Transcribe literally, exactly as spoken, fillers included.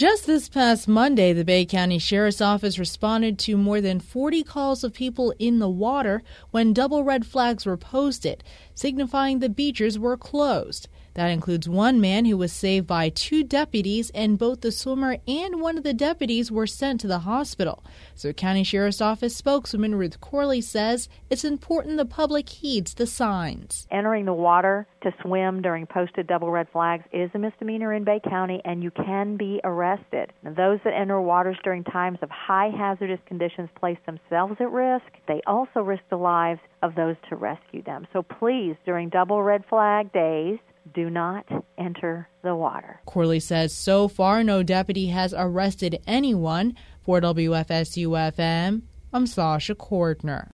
Just this past Monday, the Bay County Sheriff's Office responded to more than forty calls of people in the water when double red flags were posted, signifying the beaches were closed. That includes one man who was saved by two deputies, and both the swimmer and one of the deputies were sent to the hospital. So County Sheriff's Office spokeswoman Ruth Corley says it's important the public heeds the signs. Entering the water to swim during posted double red flags is a misdemeanor in Bay County, and you can be arrested. Now, those that enter waters during times of high hazardous conditions place themselves at risk. They also risk the lives of those to rescue them. So please, during double red flag days, do not enter the water. Corley says so far no deputy has arrested anyone. For W F S U F M, I'm Sasha Cordner.